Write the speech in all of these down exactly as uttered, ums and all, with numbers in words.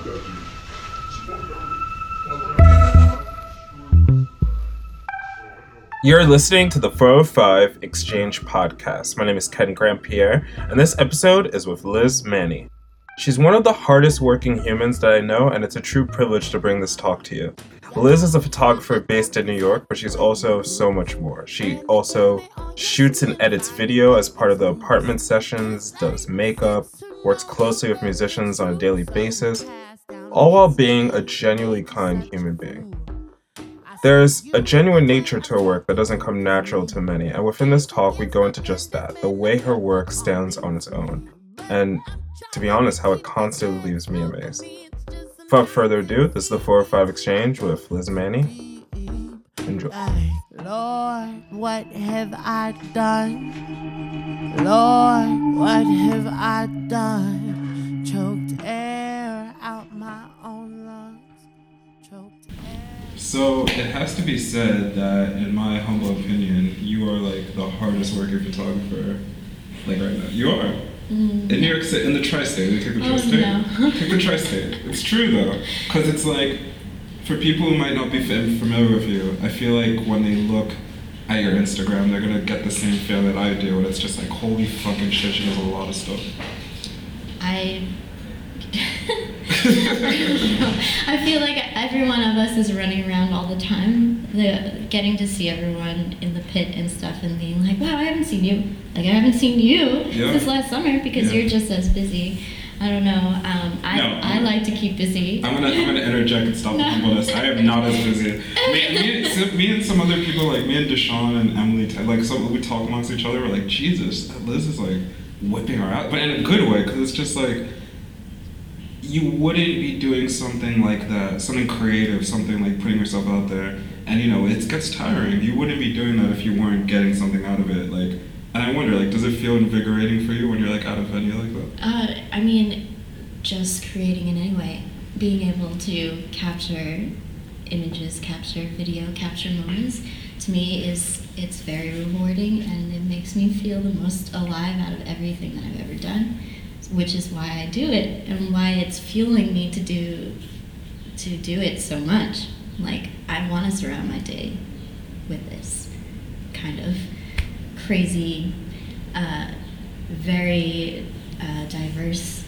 You're listening to the four oh five Exchange Podcast. My name is Ken Grant-Pierre, and this episode is with Liz Manny. She's one of the hardest working humans that I know, and it's a true privilege to bring this talk to you. Liz is a photographer based in New York, but she's also so much more. She also shoots and edits video as part of the apartment sessions, does makeup, works closely with musicians on a daily basis, all while being a genuinely kind human being. There's a genuine nature to her work that doesn't come natural to many, and within this talk we go into just that, the way her work stands on its own, and to be honest, how it constantly leaves me amazed. Without further ado, this is the four oh five Exchange with Liz Manny. Enjoy. Lord, what have I done? Lord, what have I done? Choked air out my own lungs. Choked air. So it has to be said that, in my humble opinion, you are like the hardest working photographer, like right now. You are. Mm. In New York City, in the tri-state. We take the Oh, tri-state. no. Take the tri-state. It's true though, because it's like, for people who might not be fam- familiar with you, I feel like when they look at your Instagram, they're gonna get the same feel that I do, and it's just like, holy fucking shit, she does a lot of stuff. I I feel like every one of us is running around all the time, the getting to see everyone in the pit and stuff and being like, wow, I haven't seen you. Like, I haven't seen you Yeah. since last summer because Yeah. you're just as busy. I don't know. Um, I, No. I like to keep busy. I'm gonna I'm gonna interject and stop the No. humbleness. I am not as busy. Me, me, so- me and some other people, like me and Deshaun and Emily, t- like so we talk amongst each other. We're like, Jesus, that Liz is like whipping her out, but in a good way, because it's just like, you wouldn't be doing something like that, something creative, something like putting yourself out there, and you know it gets tiring. You wouldn't be doing that if you weren't getting something out of it. Like, and I wonder, like, does it feel invigorating for you when you're like at a venue like that? Uh, I mean, just creating in any way, being able to capture images, capture video, capture moments, to me is it's very rewarding, and it makes me feel the most alive out of everything that I've ever done, which is why I do it and why it's fueling me to do to do it so much. Like, I want to surround my day with this kind of crazy, uh, very uh, diverse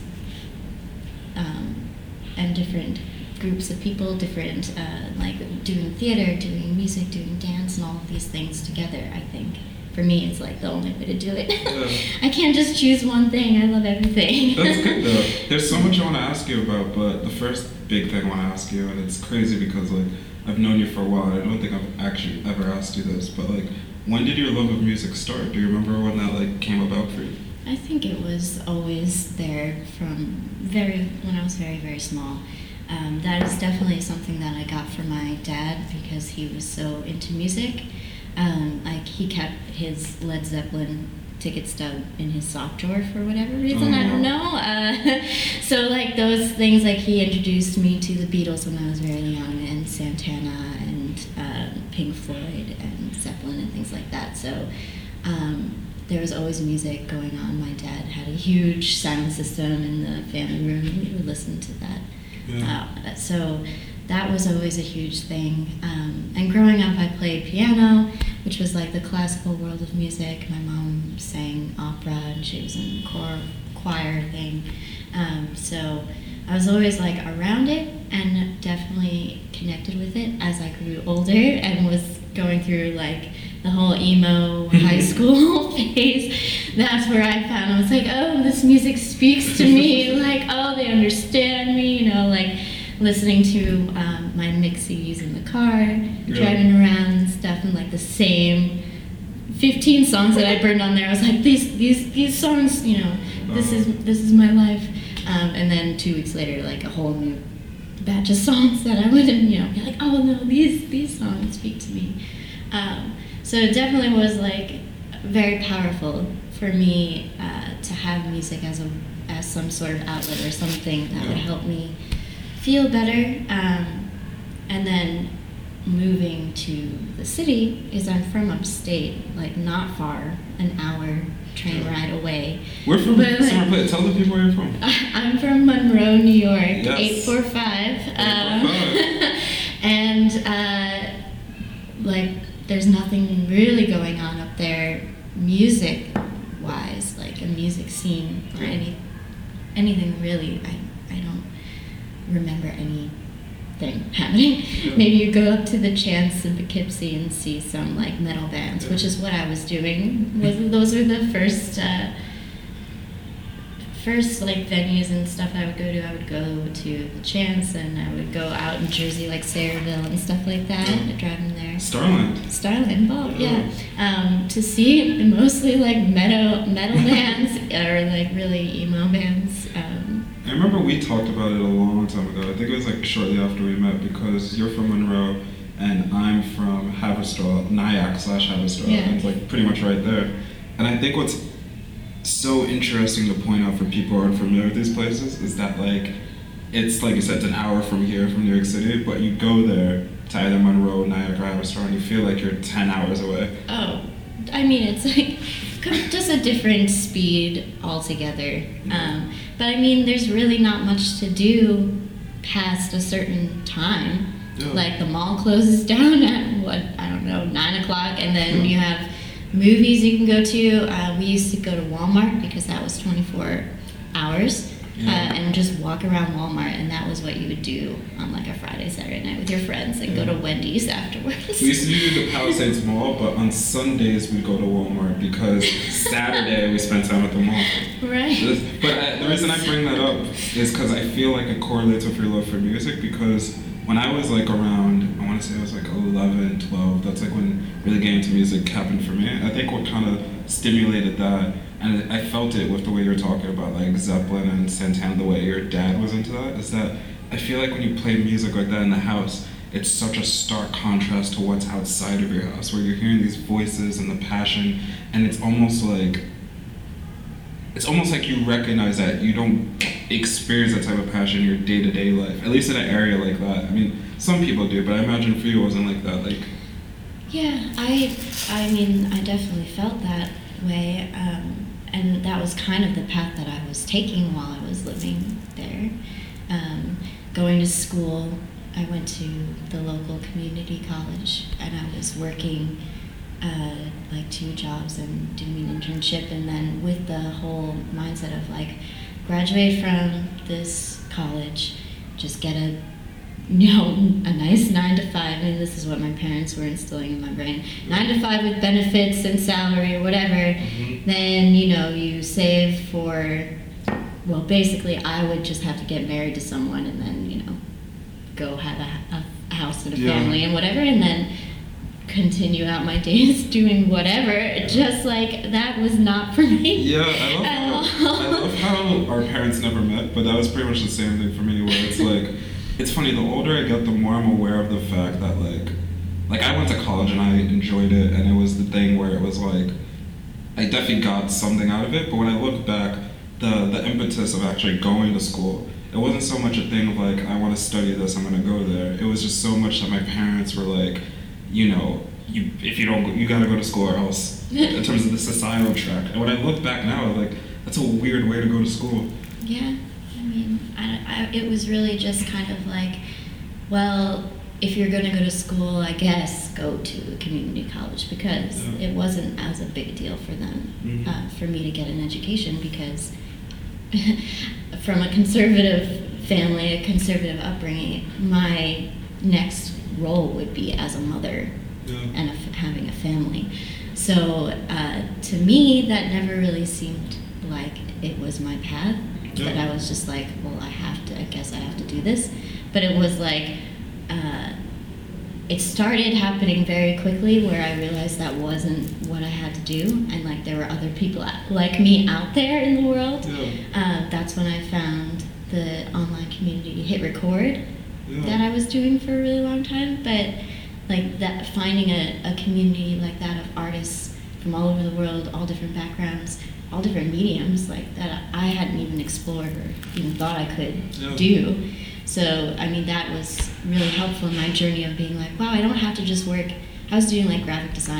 um, and different groups of people, different, uh, like doing theater, doing music, doing dance, and all of these things together. I think for me it's like the only way to do it. Yeah. I can't just choose one thing. I love everything. That's good though. There's so much I want to ask you about, but the first big thing I want to ask you, and it's crazy because like I've known you for a while. I don't think I've actually ever asked you this, but like, when did your love of music start? Do you remember when that like came about for you? I think it was always there from very when I was very very small. Um, that is definitely something that I got from my dad because he was so into music. Um, like he kept his Led Zeppelin ticket stub in his sock drawer for whatever reason, I don't know. Uh, so like those things, like he introduced me to the Beatles when I was very young, and Santana and um, Pink Floyd and Zeppelin and things like that. So um, there was always music going on. My dad had a huge sound system in the family room, and we would listen to that. Yeah. Uh, so that was always a huge thing. Um, and growing up, I played piano, which was like the classical world of music. My mom sang opera, and she was in choir, choir thing. Um, so I was always like around it, and definitely connected with it as I grew older and was going through like the whole emo high school phase. That's where I found, I was like, oh, this music speaks to me. Like, oh, they understand me, you know, like listening to um, my mix C Ds in the car, Yeah. driving around and stuff, and like the same fifteen songs that I burned on there. I was like, these these these songs, you know, this is this is my life. Um, and then two weeks later, like a whole new batch of songs that I would, you know, be like, oh no, these these songs speak to me. Um, so it definitely was like very powerful for me uh, to have music as a as some sort of outlet or something that would help me feel better. Um, and then moving to the city is I'm from upstate, like not far, an hour train Yeah. ride away. We're from But, like, Summer Place. Tell the people where you're from. I'm from Monroe, New York, Yes. eight four five. Um, and, uh, like, there's nothing really going on up there music-wise, like a music scene or any anything really. I, I don't remember anything happening. Yeah. Maybe you go up to the Chance in Poughkeepsie and see some, like, metal bands, Yeah. which is what I was doing. Was Those were the first... Uh, first like venues and stuff I would go to. I would go to the Chance, and I would go out in Jersey, like Sayreville and stuff like that. Yeah. I'd drive them there. Starland. Starland, well, Yeah. yeah. Um, to see mostly like metal metal bands or like really emo bands. Um, I remember we talked about it a long time ago. I think it was like shortly after we met, because you're from Monroe and I'm from Haverstraw, Nyack slash Haverstraw. Yeah. And it's like pretty much right there. And I think what's so interesting to point out for people who aren't familiar with these places is that, like, it's like you said, it's an hour from here, from New York City, but you go there to either Monroe, Nyack, or Haverstraw, and you feel like you're ten hours away. oh, I mean, it's like just a different speed altogether. Um, but I mean, there's really not much to do past a certain time. Yeah. Like the mall closes down at what, I don't know, nine o'clock, and then you have movies you can go to. Uh, we used to go to Walmart because that was twenty-four hours, Yeah. uh, and just walk around Walmart, and that was what you would do on like a Friday, Saturday night with your friends, and go to Wendy's afterwards. We used to do the Palisades Mall, but on Sundays we'd go to Walmart because Saturday we spent time at the mall. Right. But I, the reason I bring that up is because I feel like it correlates with your love for music, because when I was like around, I want to say I was like eleven, twelve, that's like when really getting into music happened for me. I think what kind of stimulated that, and I felt it with the way you're talking about like Zeppelin and Santana, the way your dad was into that, is that I feel like when you play music like that in the house, it's such a stark contrast to what's outside of your house, where you're hearing these voices and the passion, and it's almost like it's almost like you recognize that you don't experience that type of passion in your day-to-day life, at least in an area like that. I mean, some people do, but I imagine for you it wasn't like that. Like, Yeah, I, I mean, I definitely felt that way, um, and that was kind of the path that I was taking while I was living there. Um, going to school, I went to the local community college, and I was working uh, like two jobs and doing an internship, and then with the whole mindset of like, graduate from this college, just get a you know, a nice nine to five. I mean, this is what my parents were instilling in my brain. Nine to five with benefits and salary or whatever. Mm-hmm. Then, you know, you save for, well, basically, I would just have to get married to someone and then, you know, go have a, a house and a Yeah. family and whatever, and then continue out my days doing whatever. Just like that was not for me. yeah, I love, how, I love how our parents never met, but that was pretty much the same thing for me, where it's like, it's funny, the older I get, the more I'm aware of the fact that, like, like I went to college and I enjoyed it, and it was the thing where it was like, I definitely got something out of it, but when I look back, the, the impetus of actually going to school, it wasn't so much a thing of like, I want to study this, I'm going to go there. It was just so much that my parents were like, you know, you if you don't, go, you got to go to school or else, in terms of the societal track. And when I look back now, I'm like, that's a weird way to go to school. Yeah, I mean, I, I, it was really just kind of like, well, if you're going to go to school, I guess go to a community college, because Yeah. it wasn't as a big deal for them, Mhm. uh, for me to get an education, because from a conservative family, a conservative upbringing, my next role would be as a mother Yeah. and a f- having a family. So uh, to me, that never really seemed like it was my path. Yeah. That I was just like, well, I have to, I guess I have to do this. But it was like, uh, it started happening very quickly, where I realized that wasn't what I had to do, and like there were other people like me out there in the world. Yeah. Uh, that's when I found the online community Hit Record Yeah. that I was doing for a really long time. But like that, finding a, a community like that of artists from all over the world, all different backgrounds, all different mediums, like that I hadn't even explored or even thought I could Yeah. do. So, I mean, that was really helpful in my journey of being like, wow, I don't have to just work. I was doing like graphic design,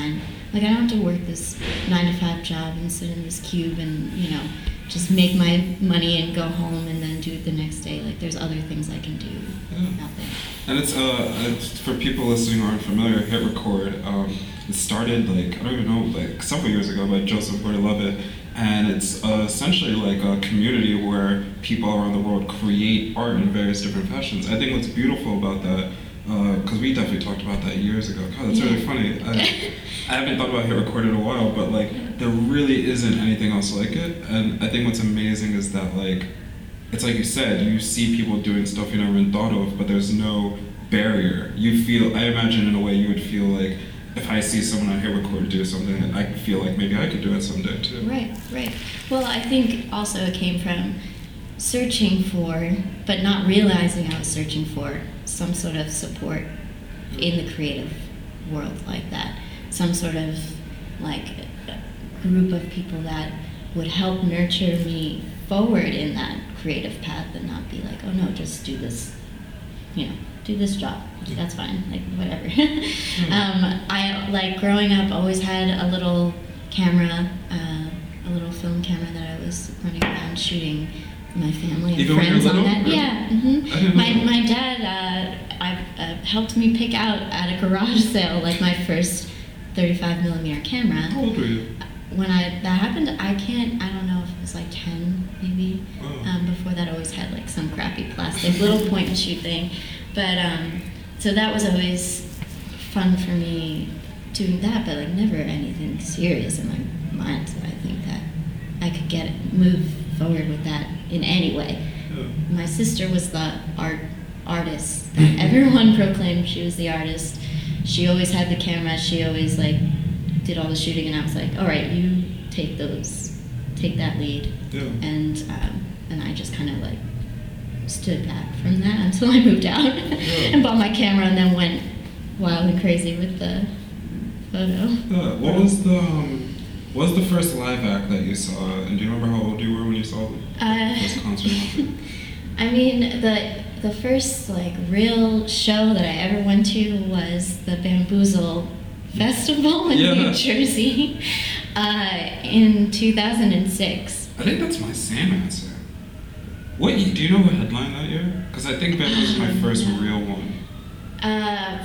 Like, I don't have to work this nine to five job and sit in this cube and, you know, just make my money and go home and then do it the next day. Like, there's other things I can do Yeah. out there. And it's, uh, it's for people listening who aren't familiar, Hit Record, um, it started, like, I don't even know, like, several years ago by Joseph Gordon-Levitt. And it's uh, essentially like a community where people around the world create art in various different fashions. I think what's beautiful about that, because uh, we definitely talked about that years ago. God, that's really funny. I, I haven't thought about Hit Record in a while, but like there really isn't anything else like it. And I think what's amazing is that like, it's like you said, you see people doing stuff you never even thought of, but there's no barrier. You feel, I imagine in a way you would feel like, if I see someone on Hit Record do something, I feel like maybe I could do it someday too. Right, right. Well, I think also it came from searching for, but not realizing I was searching for, some sort of support in the creative world like that. Some sort of like group of people that would help nurture me forward in that creative path and not be like, oh no, just do this, you know, do this job. That's fine, like whatever. um, I, like growing up, always had a little camera, uh, a little film camera that I was running around shooting my family and Even when you friends were on little? that. Really? Yeah. hmm I didn't My, know. my dad uh, I, uh, helped me pick out at a garage sale like my first thirty-five millimeter camera. How old were you? When I that happened, I can't. I don't know if it was like ten, maybe. Oh. Um, before that, I always had like some crappy plastic little point and shoot thing. But um, so that was always fun for me doing that, but like never anything serious in my mind. So I think that I could get it, move forward with that in any way. Yeah. My sister was the art artist that everyone proclaimed she was the artist. She always had the camera. She always like did all the shooting, and I was like, all right, you take those, take that lead. Yeah. And um, and I just kind of like stood back from that until I moved out and bought my camera, and then went wild and crazy with the photo. Yeah. What was the um, what was the first live act that you saw? And do you remember how old you were when you saw the Uh, first concert? I mean, the the first like real show that I ever went to was the Bamboozle Festival in Yeah. New Jersey uh, in two thousand six. I think that's my same answer. What ye- do you know what headline that year? Because I think that was my first real one. Uh,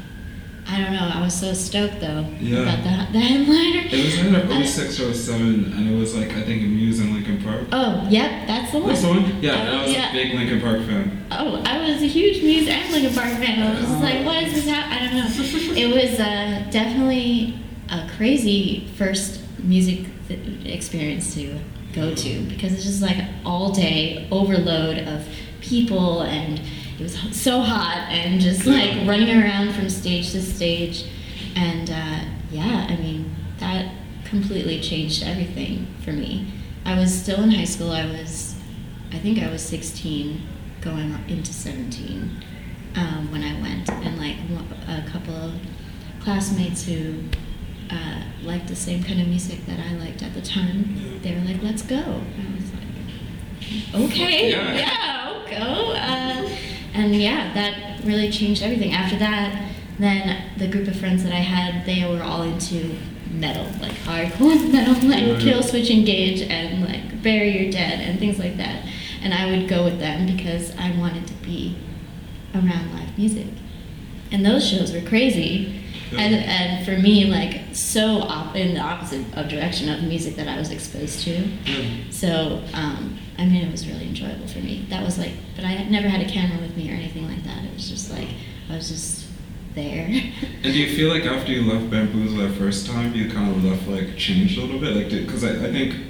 I don't know. I was so stoked though Yeah. about the, the headliner. It was either Uh, oh six or oh seven, and it was like I think Muse and Linkin Park. Oh, yep, that's the one. That's the one? Yeah, and I was yeah. a big Linkin Park fan. Oh, I was a huge Muse and Linkin Park fan. I was just like, what is this? Hap-? I don't know. It was uh, definitely a crazy first music th- experience to go to because it's just like all day overload of people, and it was h- so hot and just like running around from stage to stage. And uh, yeah, I mean, that completely changed everything for me. I was still in high school. I was, I think I was sixteen going into seventeen um, when I went, and like one- a couple of classmates who uh, liked the same kind of music that I liked at the time, they were like, let's go. And I was like, okay, Yeah. yeah, I'll go. Uh, and yeah, that really changed everything. After that, then the group of friends that I had, they were all into metal, like hardcore metal, like Yeah. Killswitch Engage and like Bury Your Dead and things like that. And I would go with them because I wanted to be around live music. And those shows were crazy. Yeah. And, and for me, like, so op- in the opposite of direction of music that I was exposed to. Yeah. So, um, I mean, it was really enjoyable for me. That was like, but I had never had a camera with me or anything like that. It was just like, I was just there. And do you feel like after you left Bamboozle that first time, you kind of left like changed a little bit? Like, because I, I think,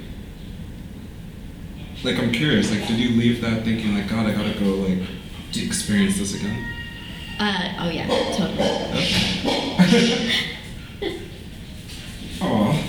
like, I'm curious. Like, did you leave that thinking like, God, I gotta go like to experience this again? Uh, oh yeah, totally. Oh.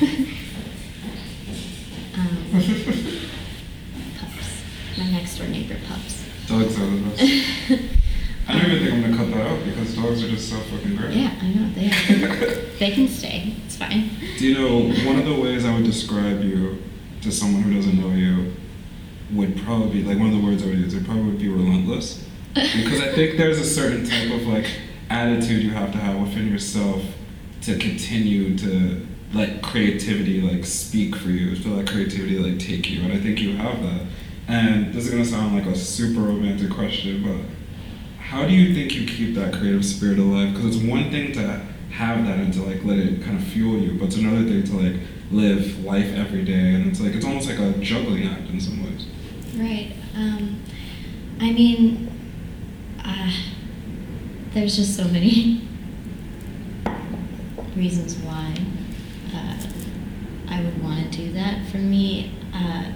Um, pups. My next door neighbor pups. Dogs are the best. I don't even think I'm gonna cut that out because dogs are just so fucking great. Yeah, I know, they are. They can stay, it's fine. Do you know, one of the ways I would describe you to someone who doesn't know you would probably be, like one of the words I would use, it probably would be relentless. Because I think there's a certain type of like attitude you have to have within yourself to continue to let creativity like speak for you, to let creativity like take you, and I think you have that. And this is gonna sound like a super romantic question, but how do you think you keep that creative spirit alive? Because it's one thing to have that and to like let it kind of fuel you, but it's another thing to like live life every day, and it's like it's almost like a juggling act in some ways. Right. Um, I mean, uh, there's just so many reasons why uh, I would want to do that. For me, uh,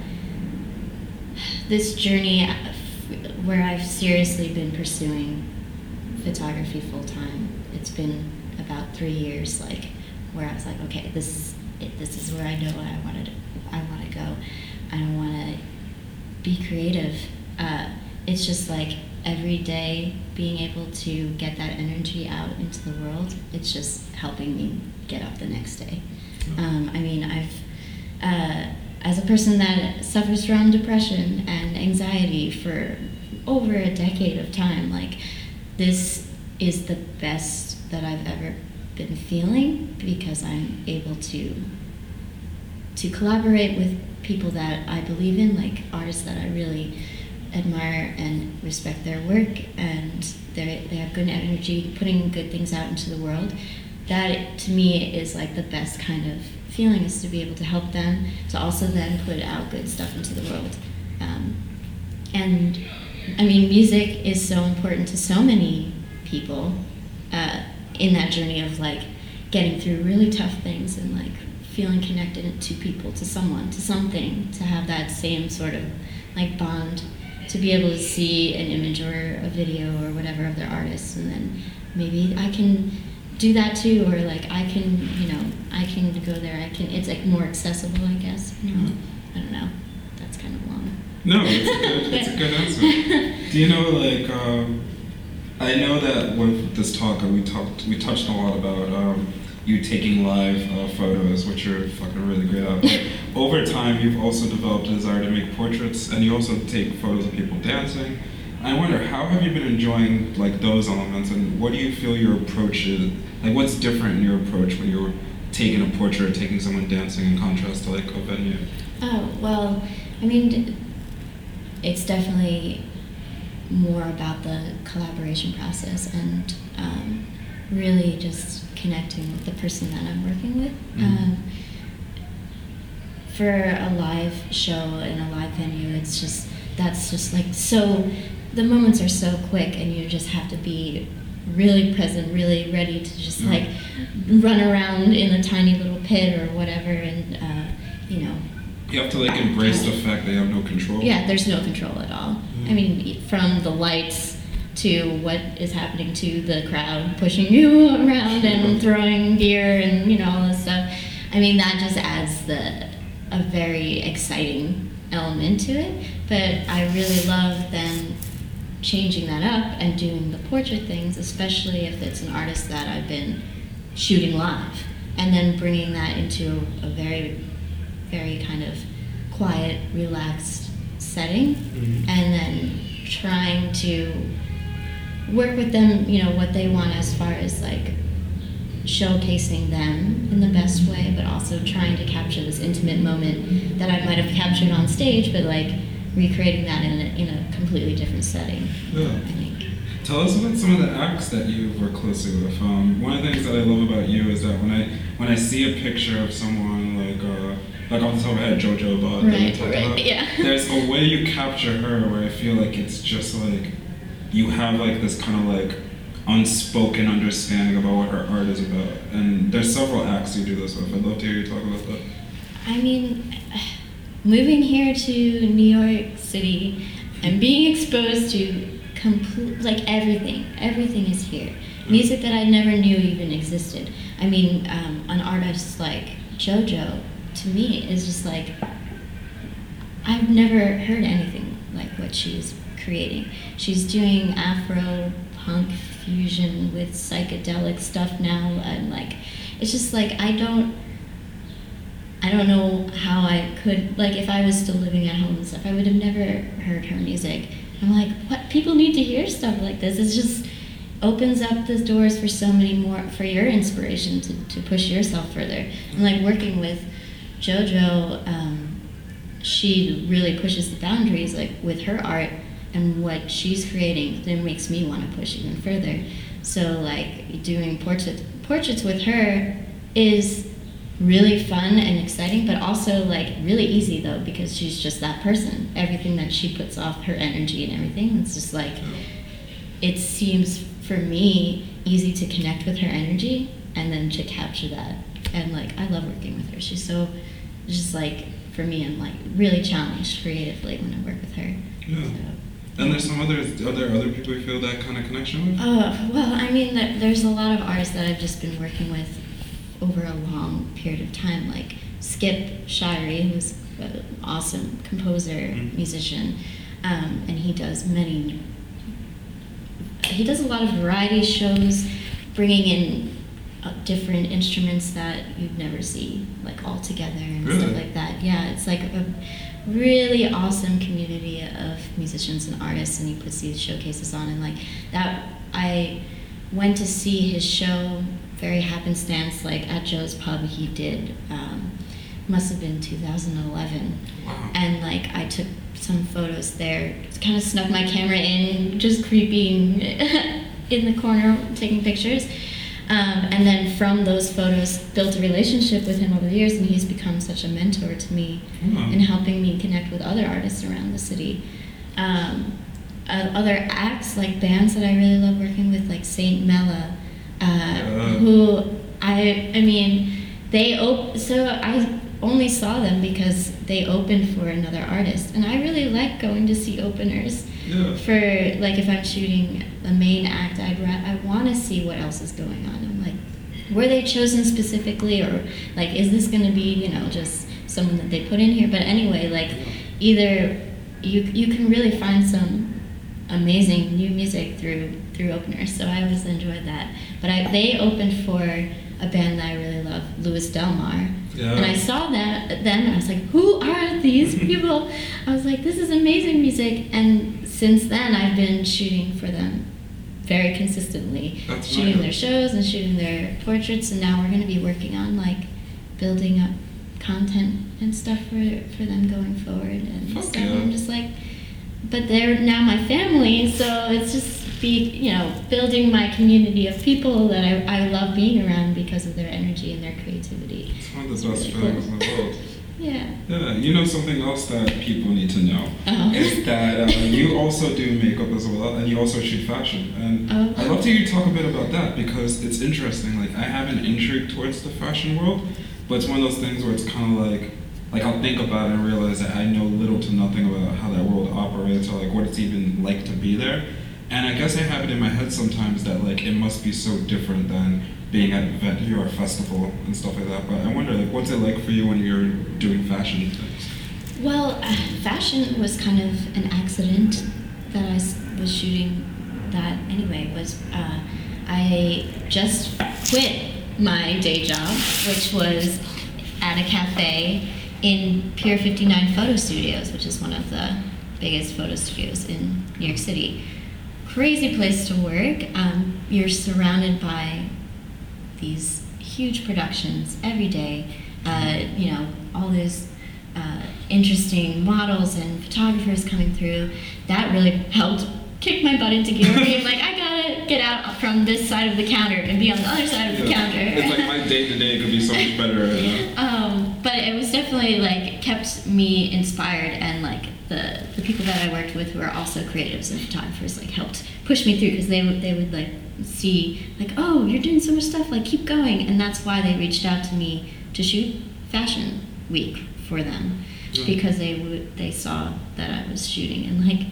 this journey where I've seriously been pursuing photography full time, it's been about three years, like where I was like, okay, this is it, this is where I know I wanted, I want to go. I don't want to be creative. Uh, it's just like every day being able to get that energy out into the world. It's just helping me get up the next day. Um, I mean, I've uh, as a person that suffers from depression and anxiety for over a decade of time, like this is the best that I've ever been feeling, because I'm able to to collaborate with people that I believe in, like artists that I really admire and respect their work, and they they have good energy, putting good things out into the world. That to me is like the best kind of feeling, is to be able to help them to also then put out good stuff into the world. Um, and I mean, music is so important to so many people uh, in that journey of like getting through really tough things and like feeling connected to people, to someone, to something, to have that same sort of like bond, to be able to see an image or a video or whatever of their artists, and then maybe I can do that too, or like I can, you know, I can go there. I can. It's like more accessible, I guess. You know? I don't know. That's kind of long. No, it's a good, it's a good answer. Do you know, like, um, I know that with this talk, uh, we talked, we touched a lot about um, you taking live uh, photos, which you're fucking really great at. But over time, you've also developed a desire to make portraits, and you also take photos of people dancing. I wonder, how have you been enjoying like those elements, and what do you feel your approach is? Like, what's different in your approach when you're taking a portrait or taking someone dancing in contrast to like a venue? Oh, well, I mean, it's definitely more about the collaboration process and um, really just connecting with the person that I'm working with. Mm-hmm. Um, for a live show in a live venue, it's just, that's just like so, the moments are so quick, and you just have to be really present, really ready to just mm-hmm. like run around in a tiny little pit or whatever, and uh, you know. You have to like embrace the fact that you have no control. Yeah, there's no control at all. Mm-hmm. I mean, from the lights to what is happening to the crowd pushing you around and throwing gear and you know all this stuff. I mean, that just adds the a very exciting element to it. But I really love then changing that up and doing the portrait things, especially if it's an artist that I've been shooting live, and then bringing that into a very, very kind of quiet, relaxed setting, mm-hmm. and then trying to work with them, you know, what they want as far as like showcasing them in the best way, but also trying to capture this intimate moment that I might have captured on stage, but like recreating that in a, in a completely different setting. Yeah. I think. Tell us about some of the acts that you work closely with. Um, one of the things that I love about you is that when I when I see a picture of someone like uh, like off the top of my head, JoJo Bot, right, right, about, yeah. there's a way you capture her where I feel like it's just like you have like this kind of like unspoken understanding about what her art is about. And there's several acts you do this with. I'd love to hear you talk about that. I mean, moving here to New York City and being exposed to complete, like everything, everything is here. Music that I never knew even existed. I mean, um, an artist like JoJo, to me, is just like, I've never heard anything like what she's creating. She's doing Afro punk fusion with psychedelic stuff now, and like, it's just like, I don't, I don't know how I could, like if I was still living at home and stuff, I would have never heard her music. I'm like, what, people need to hear stuff like this. It's just, opens up the doors for so many more, for your inspiration to, to push yourself further. And like working with JoJo, um, she really pushes the boundaries, like with her art and what she's creating, then makes me want to push even further. So like doing portraits, portraits with her is really fun and exciting, but also like really easy though, because she's just that person. Everything that she puts off, her energy and everything, it's just like, it seems for me easy to connect with her energy and then to capture that. And like, I love working with her. She's so, just like, for me, I'm like really challenged creatively when I work with her. Yeah. So. And there's some other, are there other people you feel that kind of connection with? Uh, well, I mean, there's a lot of artists that I've just been working with over a long period of time, like Skip Shirey, who's an awesome composer, mm-hmm. musician, um, and he does many, he does a lot of variety shows, bringing in uh, different instruments that you'd never see, like all together and really? stuff like that. Yeah, it's like a really awesome community of musicians and artists, and he puts these showcases on, and like that, I went to see his show very happenstance, like at Joe's Pub he did, um, must have been two thousand eleven. Wow. And like I took some photos there, kind of snuck my camera in, just creeping in the corner, taking pictures. Um, and then from those photos, built a relationship with him over the years, and he's become such a mentor to me mm-hmm. in helping me connect with other artists around the city. Um, uh, other acts, like bands that I really love working with, like Saint Mella, uh, yeah. who I, I mean, they op- so I only saw them because they opened for another artist, and I really like going to see openers. Yeah. For like if I'm shooting a main act, I'd ra- I want to see what else is going on. I'm like, were they chosen specifically, or like is this going to be, you know, just someone that they put in here? But anyway, like either you you can really find some amazing new music through through openers. So I always enjoyed that. But I they opened for a band that I really love, Louis Delmar. Yeah. And I saw that then, I was like, who are these people? I was like, this is amazing music. And since then, I've been shooting for them very consistently. That's shooting nice. their shows and shooting their portraits, and now we're going to be working on like building up content and stuff for, for them going forward. And Fuck stuff. yeah. I'm just like, but they're now my family, so it's just be, you know, building my community of people that I, I love being around because of their energy and their creativity. It's one of the best Really feelings cool. in the world. Yeah. Yeah, you know something else that people need to know Oh. is that uh, you also do makeup as well, and you also shoot fashion. And Oh. I'd love to hear you talk a bit about that, because it's interesting. Like, I have an intrigue towards the fashion world, but it's one of those things where it's kind of like, like I'll think about it and realize that I know little to nothing about how that world operates, or like what it's even like to be there. And I guess I have it in my head sometimes that like it must be so different than being at an event here or a festival and stuff like that. But I wonder, like, what's it like for you when you're doing fashion things? Well, uh, fashion was kind of an accident that I s- was shooting that anyway. Was uh, I just quit my day job, which was at a cafe in Pier fifty-nine Photo Studios, which is one of the biggest photo studios in New York City. Crazy place to work. Um, you're surrounded by these huge productions every day. Uh, you know, all these uh, interesting models and photographers coming through. That really helped kick my butt into gear. Being like, I gotta get out from this side of the counter and be on the other side of the Yeah. counter. It's like my day to day could be so much better right now. Um, but it was definitely like kept me inspired, and like the the people that I worked with who are also creatives and photographers like helped push me through, because they would they would like see like, oh, you're doing so much stuff, like keep going. And that's why they reached out to me to shoot Fashion Week for them, Yeah. because they would they saw that I was shooting, and like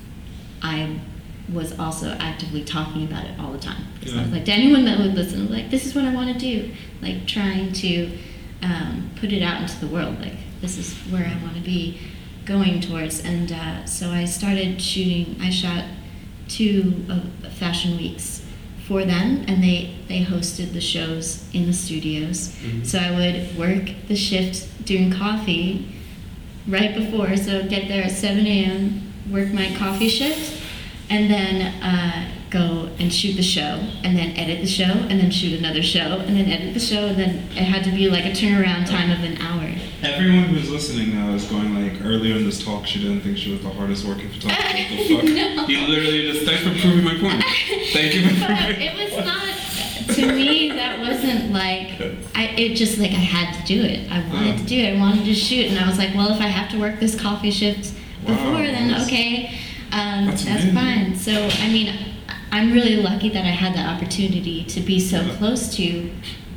I was also actively talking about it all the time. So I was Yeah. like, to anyone that would listen, like, this is what I want to do. Like, trying to um, put it out into the world. Like, this is where I want to be going towards. And uh, so I started shooting, I shot two of fashion weeks for them, and they, they hosted the shows in the studios. Mhm. So I would work the shift doing coffee right before, so get there at seven a.m., work my coffee shift, and then uh, go and shoot the show, and then edit the show, and then shoot another show, and then edit the show, and then it had to be like a turnaround time of an hour. Everyone who's listening now is going like, earlier in this talk, she didn't think she was the hardest working photographer. What the fuck? No. You literally just, thanks for proving my point. Thank you for But proving it was not, to me, that wasn't like, I, it just like I had to do it. I wanted Yeah. to do it, I wanted to shoot, and I was like, well, if I have to work this coffee shift Wow, before, then that's- okay, um, that's that's, amazing. fine. So, I mean, I'm really lucky that I had that opportunity to be so Yeah. close to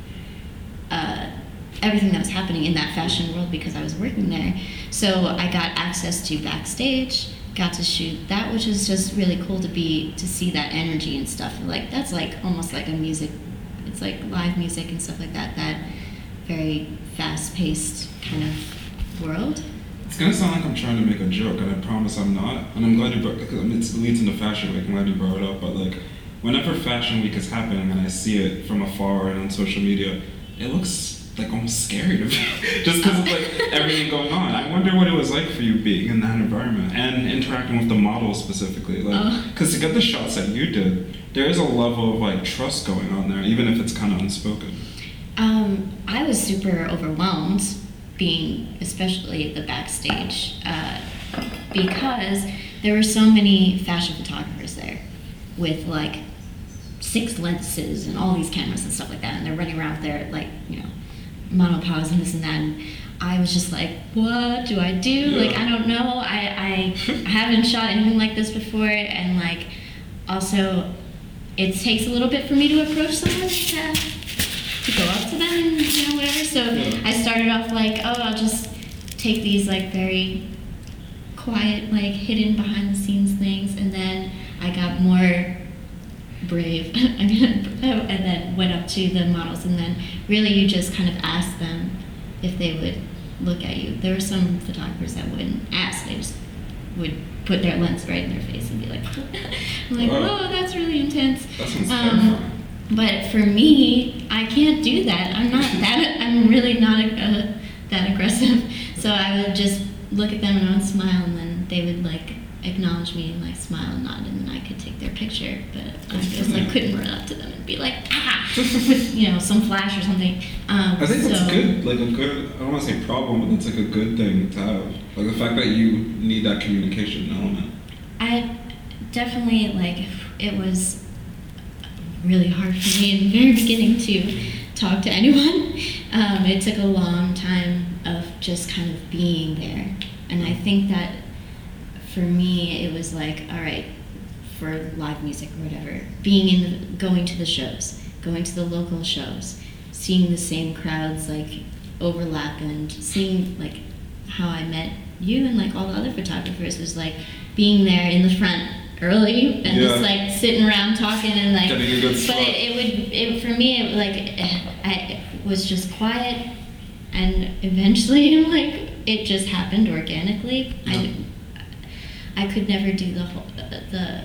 uh, everything that was happening in that fashion world because I was working there. So I got access to backstage, got to shoot that, which is just really cool to be to see that energy and stuff. Like that's like almost like a music, it's like live music and stuff like that. That very fast-paced kind of world. It's gonna sound like I'm trying to make a joke, and I promise I'm not. And I'm glad you brought, because it leads into Fashion Week. I'm glad you brought it up. But like, whenever Fashion Week is happening and I see it from afar and on social media, it looks like almost scary to me, just because of like everything going on. I wonder what it was like for you being in that environment and interacting with the models specifically. Like, because to get the shots that you did, there is a level of like trust going on there, even if it's kind of unspoken. Um, I was super overwhelmed being, especially at the backstage, uh, because there were so many fashion photographers there with like six lenses and all these cameras and stuff like that, and they're running around with their like, you know, monopause and this and that, and I was just like, what do I do? Yeah. Like, I don't know, I, I haven't shot anything like this before, and like, also, it takes a little bit for me to approach someone to, to go up to them and, you know, whatever, so Yeah. I started off like, oh, I'll just take these like very quiet, like hidden behind the scenes things, and then I got more brave and then went up to the models, and then really you just kind of asked them if they would look at you. There were some photographers that wouldn't ask, they just would put their lens right in their face and be like, I'm like, Wow. whoa, that's really intense. That sounds Um, terrifying. but for me, I can't do that. I'm not that, I'm really not uh, that aggressive. So I would just look at them and I would smile, and then they would like acknowledge me and like smile and nod, and then I could take their picture. But I just like couldn't run up to them and be like, ah, with, you know, some flash or something. Um, I think so, that's good, like a good, I don't want to say problem, but it's like a good thing to have. Like the fact that you need that communication element. I definitely, like, it was really hard for me in the very beginning to talk to anyone. Um, it took a long time of just kind of being there. And I think that for me, it was like, all right, for live music or whatever, being in the, going to the shows, going to the local shows, seeing the same crowds like overlap, and seeing like how I met you and like all the other photographers was like being there in the front early and Yeah. just like sitting around talking and like, Getting a good but spot. it, it would, it, for me, it like, I it was just quiet, and eventually like it just happened organically. I, I could never do the whole, the,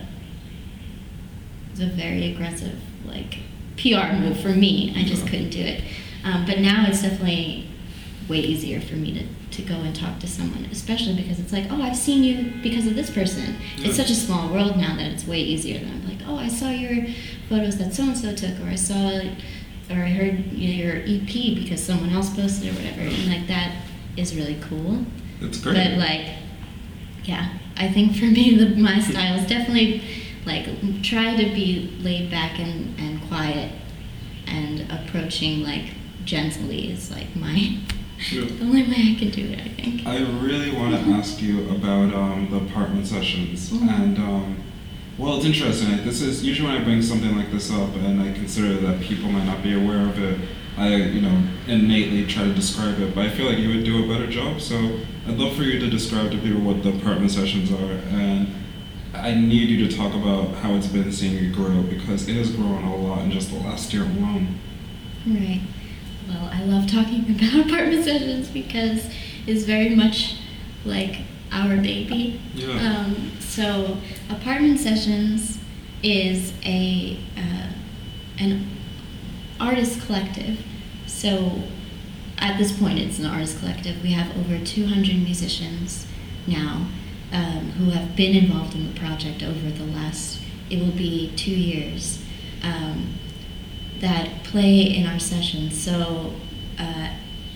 the very aggressive like P R move for me. I just couldn't do it. Um, but now it's definitely way easier for me to, to go and talk to someone, especially because it's like, oh, I've seen you because of this person. Yeah. It's such a small world now that it's way easier than I'm like, oh, I saw your photos that so-and-so took, or I saw, or I heard you know, your E P because someone else posted or whatever, and like that is really cool. It's great. But like, yeah, I think for me, the, my style is definitely like try to be laid back and, and quiet, and approaching like gently is like my Yeah. the only way I can do it, I think. I really want to ask you about um, the apartment sessions, Mhm. and um, well, it's interesting. Like, this is usually when I bring something like this up, and I consider that people might not be aware of it. I, you know, innately try to describe it, but I feel like you would do a better job. So I'd love for you to describe to people what the apartment sessions are, and I need you to talk about how it's been seeing you grow, because it has grown a lot in just the last year alone. Right. Well, I love talking about apartment sessions because it's very much like our baby. Yeah. Um, so, apartment sessions is a uh, an artist collective. So, at this point, it's an artist collective. We have over two hundred musicians now um, who have been involved in the project over the last it will be two years um, that play in our sessions. So uh,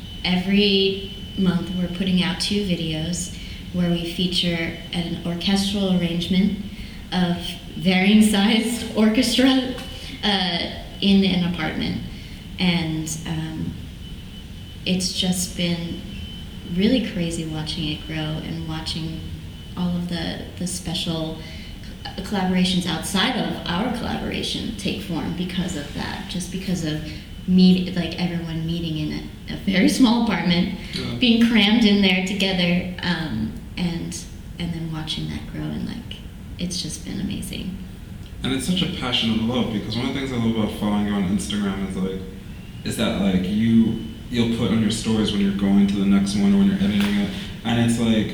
every month we're putting out two videos where we feature an orchestral arrangement of varying sized orchestra uh, in an apartment. And um, it's just been really crazy watching it grow and watching all of the, the special collaborations outside of our collaboration take form because of that, just because of meet, like everyone meeting in a, a very small apartment, yeah. being crammed in there together, um, and and then watching that grow, and like it's just been amazing. And it's such a passion of love, because one of the things I love about following you on Instagram is like is that like you you'll put on your stories when you're going to the next one or when you're editing it, and it's like,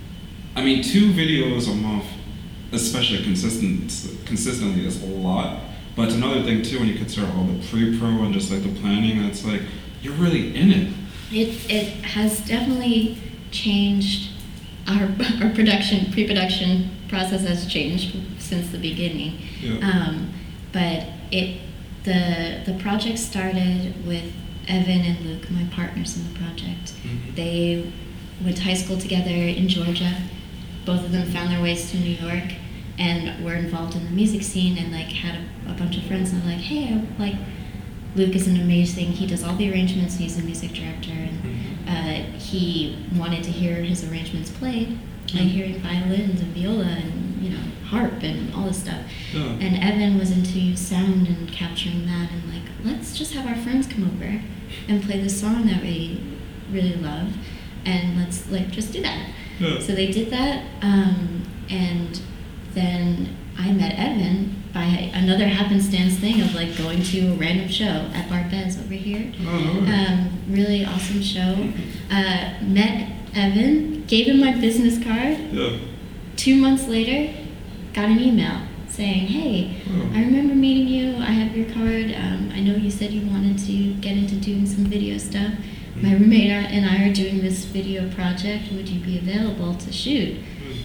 I mean, two videos a month, especially consistent consistently, is a lot. But it's another thing too when you consider all the pre-pro and just like the planning. It's like you're really in it. It it has definitely changed. Our our production pre-production process has changed since the beginning. Yeah. Um, but it the the project started with Evan and Luke, my partners in the project. Mm-hmm. They went to high school together in Georgia. Both of them found their ways to New York and were involved in the music scene, and like had a, a bunch of friends, and they're like, hey, I, like Luke is an amazing, he does all the arrangements, he's a music director, and mm-hmm. uh, he wanted to hear his arrangements played, mm-hmm. like hearing violins and viola and, you know, harp and all this stuff. Yeah. And Evan was into sound and capturing that, and like, let's just have our friends come over and play this song that we really love, and let's like just do that. Yeah. So they did that, um, and then I met Evan by another happenstance thing of like going to a random show at Barbez over here. Oh, no. Um, really awesome show. Uh, met Evan, gave him my business card. Yeah. Two months later, got an email saying, hey, Oh. I remember meeting you, I have your card, um, I know you said you wanted to get into doing some video stuff. My roommate and I are doing this video project, would you be available to shoot?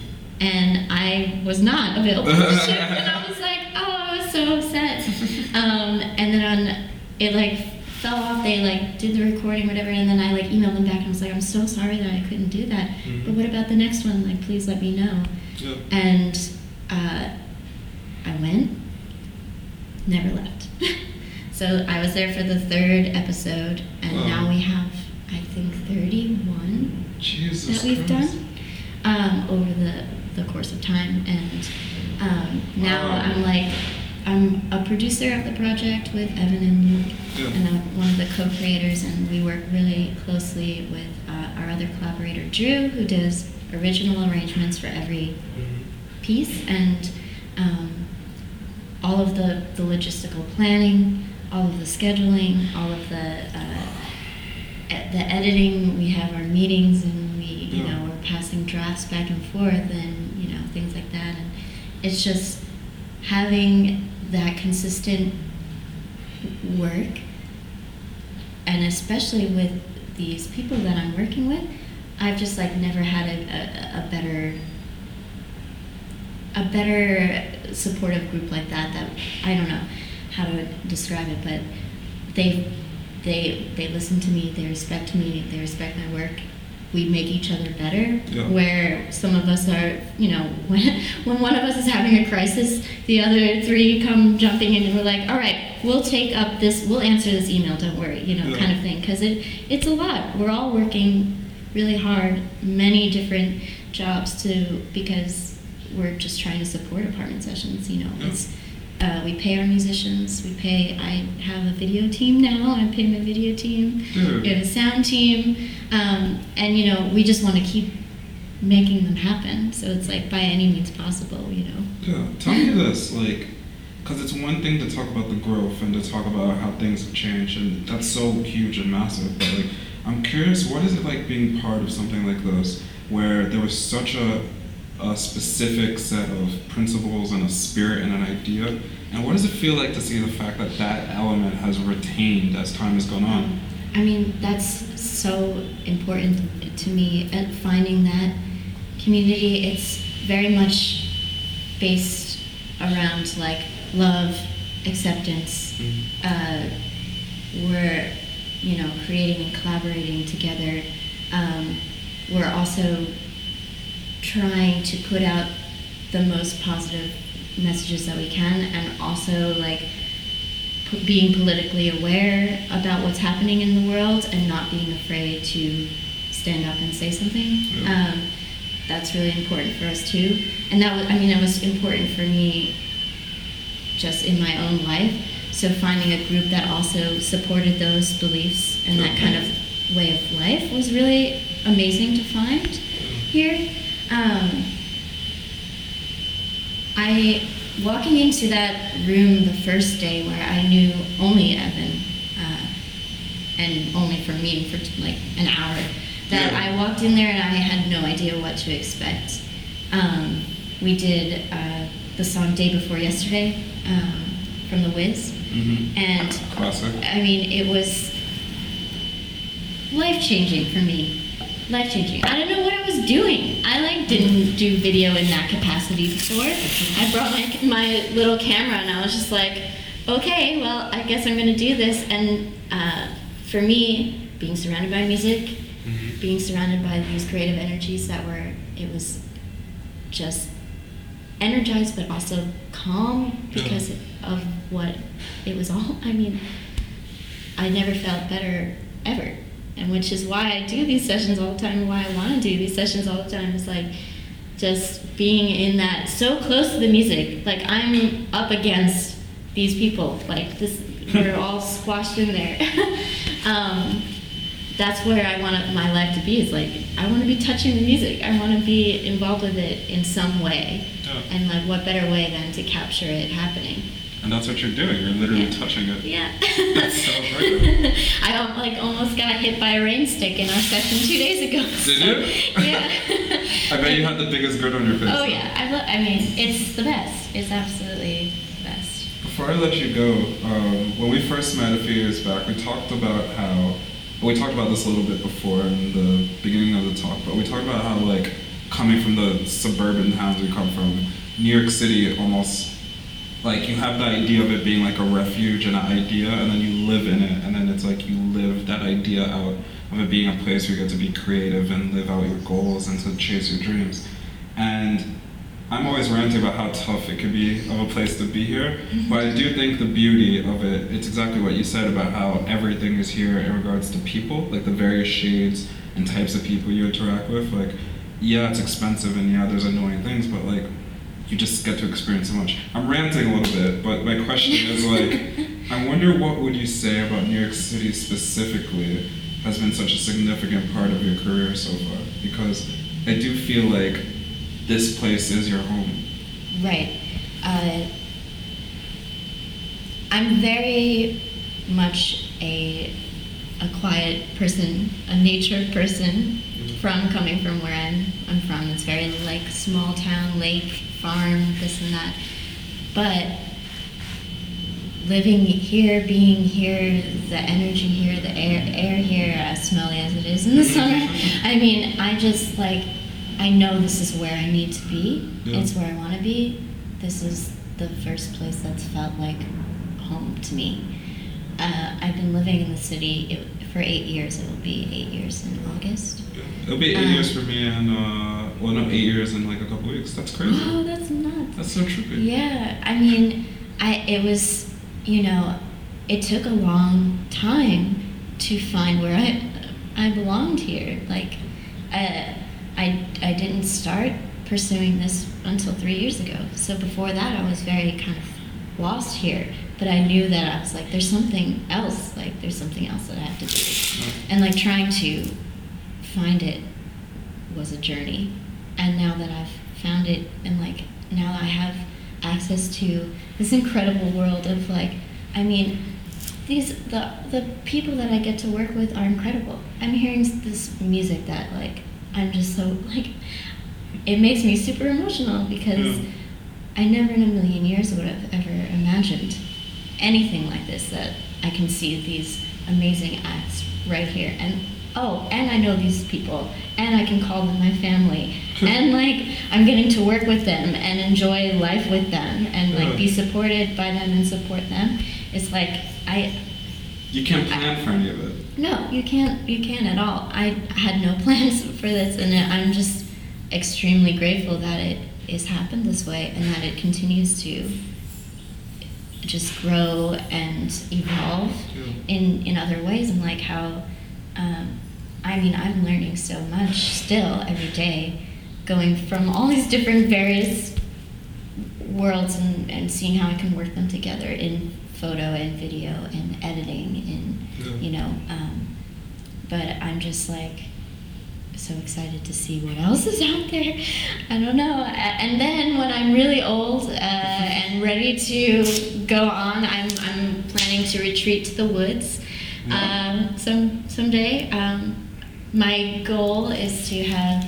And I was not available to shoot, and I was like, oh, I was so upset. Um, and then on, it like fell off, they like did the recording, whatever, and then I like emailed them back and was like, I'm so sorry that I couldn't do that, Mm-hmm. but what about the next one? Like, please let me know. Yeah. And uh, I went, never left. So I was there for the third episode, and Wow. now we have, I think, thirty-one Jesus that we've Christ. done um, over the, the course of time. And um, now Wow. I'm like, I'm a producer of the project with Evan and Luke, Yeah. and I'm one of the co-creators, and we work really closely with uh, our other collaborator, Drew, who does original arrangements for every Mhm. piece, and um, all of the, the logistical planning, all of the scheduling, all of the uh, e- the editing. We have our meetings, and we you Yeah. know we're passing drafts back and forth, and you know things like that. And it's just having that consistent work, and especially with these people that I'm working with, I've just like never had a, a, a better a better supportive group like that. That I don't know how to describe it, but they they they listen to me, they respect me, they respect my work. We make each other better. Yeah. Where some of us are, you know, when when one of us is having a crisis, the other three come jumping in, and we're like, all right, we'll take up this, we'll answer this email, don't worry, you know, Yeah. kind of thing. Because it it's a lot. We're all working really hard, many different jobs to because we're just trying to support apartment sessions. You know, Yeah. it's uh, we pay our musicians. We pay. I have a video team now. I pay my video team. Dude. We have a sound team, um, and you know, we just want to keep making them happen. So it's like by any means possible. You know. Yeah, tell me this, like, because it's one thing to talk about the growth and to talk about how things have changed, and that's so huge and massive, but like, I'm curious, what is it like being part of something like this, where there was such a, a specific set of principles and a spirit and an idea, and what does it feel like to see the fact that that element has retained as time has gone on? I mean, that's so important to me, and finding that community. It's very much based around like love, acceptance. Mm-hmm. Uh, we're, you know, creating and collaborating together. Um, we're also trying to put out the most positive messages that we can, and also like p- being politically aware about what's happening in the world and not being afraid to stand up and say something. Yeah. Um, that's really important for us too. And that was, I mean, it was important for me just in my own life. So finding a group that also supported those beliefs and that kind of way of life was really amazing to find here. Um, I, walking into that room the first day where I knew only Evan, uh, and only from meeting for t- like an hour, that Yeah. I walked in there and I had no idea what to expect. Um, we did uh, the song Day Before Yesterday um, from The Wiz. Mm-hmm. And Classic. I mean, it was life-changing for me. Life-changing. I don't know what I was doing. I like didn't do video in that capacity before. I brought my my little camera and I was just like, okay, well, I guess I'm gonna do this. And uh, for me, being surrounded by music, Mm-hmm. being surrounded by these creative energies that were, it was just energized but also calm because of what it was all. I mean, I never felt better ever. And which is why I do these sessions all the time, and why I want to do these sessions all the time. Is like just being in that, so close to the music. Like I'm up against these people. Like this, we're all squashed in there. um, that's where I want my life to be. Is like I want to be touching the music. I want to be involved with it in some way. Yeah. And like, what better way than to capture it happening? And that's what you're doing. You're literally touching it. Yeah. That's so great. I al- like almost got hit by a rain stick in our session two days ago. Did you? Yeah. I bet you had the biggest grin on your face. Oh though. yeah. I lo- I mean, it's the best. It's absolutely the best. Before I let you go, um, when we first met a few years back, we talked about how, we talked about this a little bit before in the beginning of the talk, but we talked about how, like, coming from the suburban towns we come from, New York City almost, like, you have the idea of it being like a refuge and an idea, and then you live in it, and then it's like you live that idea out of it being a place where you get to be creative and live out your goals and to chase your dreams. And I'm always ranting about how tough it could be of a place to be here, but I do think the beauty of it, it's exactly what you said about how everything is here in regards to people, like the various shades and types of people you interact with. Like, yeah, it's expensive and yeah, there's annoying things, but like, you just get to experience so much. I'm ranting a little bit, but my question is like, I wonder what would you say about New York City specifically has been such a significant part of your career so far? Because I do feel like this place is your home. Right. Uh, I'm very much a a quiet person, a nature person. From coming from where I'm I'm from, it's very like small town, lake, farm, this and that. But living here, being here, the energy here, the air air here, as smelly as it is in the summer. I mean, I just like I know this is where I need to be. Yeah. It's where I want to be. This is the first place that's felt like home to me. Uh, I've been living in the city it, for eight years. It will be eight years in August. It'll be eight Um, years for me, and uh, well, no, eight years in like a couple weeks. That's crazy. Oh, that's nuts. That's so trippy. Yeah, I mean, I it was, you know, it took a long time to find where I I belonged here. Like, uh, I I didn't start pursuing this until three years ago. So before that, I was very kind of lost here. But I knew that I was like, there's something else. Like, there's something else that I have to do. And like trying to find it was a journey. And now that I've found it, and like now I have access to this incredible world of like, I mean, these the the people that I get to work with are incredible. I'm hearing this music that like I'm just so like, it makes me super emotional because Yeah. I never in a million years would have ever imagined anything like this, that I can see these amazing acts right here. And oh, and I know these people, and I can call them my family, and like I'm getting to work with them and enjoy life with them, and like be supported by them and support them. It's like I. You can't plan I, for any of it. No, you can't. You can't at all. I had no plans for this, and I'm just extremely grateful that it is happened this way, and that it continues to just grow and evolve yeah. in in other ways, and like how. Um, I mean, I'm learning so much still every day, going from all these different various worlds and, and seeing how I can work them together in photo and video and editing and, yeah. you know, um, but I'm just like so excited to see what else is out there. I don't know. And then when I'm really old uh, and ready to go on, I'm, I'm planning to retreat to the woods yeah. um, some someday. Um, My goal is to have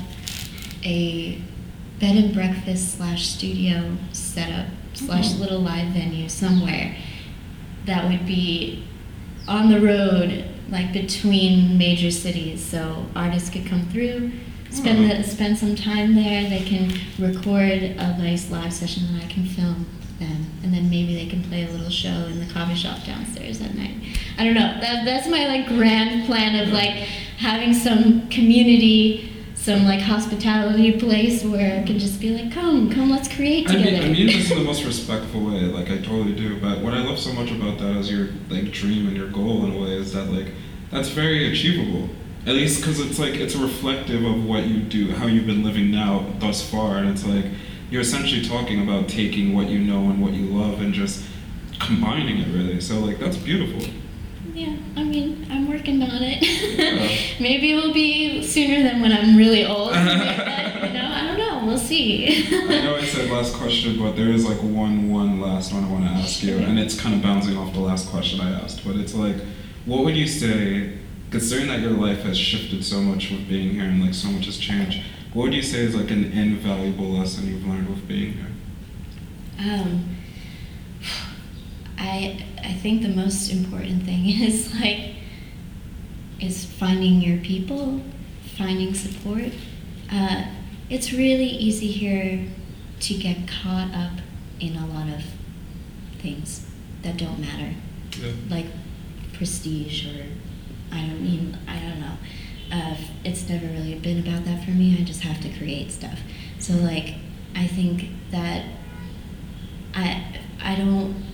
a bed and breakfast slash studio setup slash mm-hmm. little live venue somewhere that would be on the road, like between major cities, so artists could come through, spend mm-hmm. the, spend some time there. They can record a nice live session that I can film them, and then maybe they can play a little show in the coffee shop downstairs at night. I don't know. That that's my like grand plan of like. Having some community, some like hospitality place where I can just be like, come, come, let's create together. I mean, I mean this in the most respectful way, like I totally do. But what I love so much about that as your like dream and your goal in a way is that like that's very achievable. At least because it's like it's reflective of what you do, how you've been living now thus far, and it's like you're essentially talking about taking what you know and what you love and just combining it really. So like that's beautiful. Yeah, I mean, I'm working on it. Yeah. Maybe it will be sooner than when I'm really old. But, you know, I don't know. We'll see. I know I said last question, but there is like one, one last one I want to ask you, and it's kind of bouncing off the last question I asked. But it's like, what would you say, considering that your life has shifted so much with being here and like so much has changed, what would you say is like an invaluable lesson you've learned with being here? Um. I I think the most important thing is like is finding your people, finding support. Uh, it's really easy here to get caught up in a lot of things that don't matter, yeah. like prestige or I don't mean I don't know. Uh, it's never really been about that for me. I just have to create stuff. So like I think that I I don't.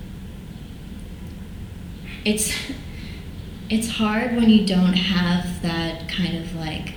It's it's hard when you don't have that kind of like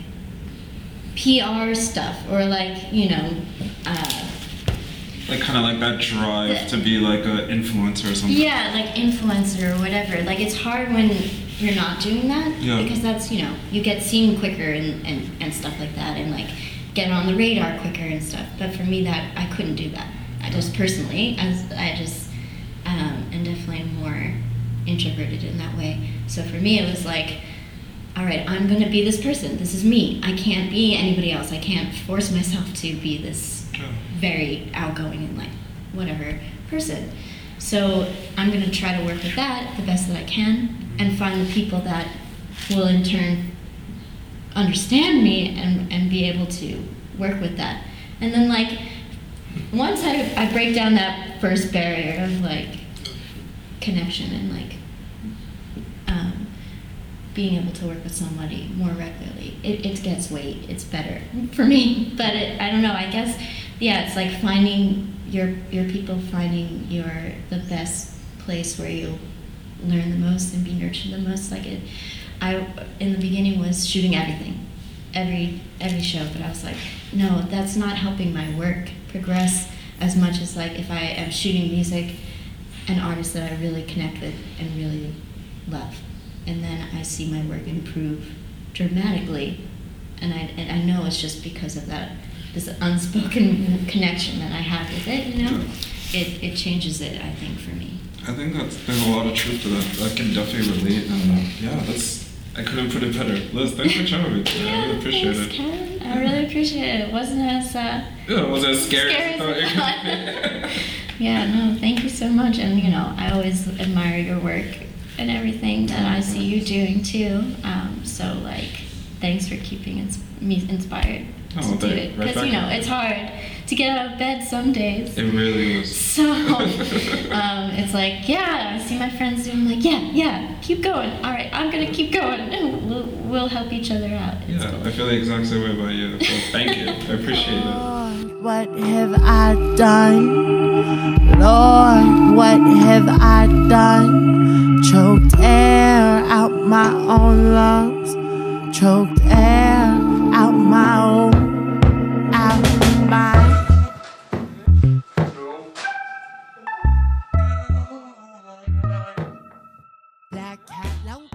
P R stuff or like, you know, uh, like kind of like that drive the, to be like an influencer or something. Yeah, like influencer or whatever. Like it's hard when you're not doing that yeah. because that's, you know, you get seen quicker and, and, and stuff like that and like get on the radar quicker and stuff. But for me, that I couldn't do that. I just personally, as I just um, am definitely more introverted in that way. So for me it was like, all right, I'm gonna be this person. This is me. I can't be anybody else. I can't force myself to be this very outgoing and like whatever person. So I'm gonna try to work with that the best that I can and find the people that will in turn understand me and, and be able to work with that. And then like once I, I break down that first barrier of like connection and like um, being able to work with somebody more regularly, it, it gets weight. It's better for me. But it, I don't know. I guess yeah. It's like finding your your people, finding your the best place where you learn the most and be nurtured the most. Like it, I in the beginning was shooting everything, every every show. But I was like, no, that's not helping my work progress as much as like if I am shooting music. An artist that I really connect with and really love, and then I see my work improve dramatically, and I and I know it's just because of that this unspoken connection that I have with it. You know, it it changes it. I think for me. I think that's there's a lot of truth to that. I can definitely relate, and uh, yeah, that's I couldn't put it better. Liz, thanks for chatting with me. Yeah, I really appreciate thanks, it. Ken. I really appreciate it. It wasn't as uh, yeah, it wasn't as scary, scary as I thought. Yeah, no, thank you so much. And, you know, I always admire your work and everything that I see you doing too. Um, so like, thanks for keeping ins- me inspired to Oh, do thank- it. right Because you back know at it's hard to get out of bed some days. It really is. So um, it's like, yeah, I see my friends doing. I'm like, yeah, yeah, keep going. All right, I'm gonna keep going, and we'll we'll help each other out. It's Yeah, cool. I feel the exact same way about you. So thank you. I appreciate it. Lord, what have I done? Lord, what have I done? Choked air out my own lungs. Choked air out my own, out my. Black cat, long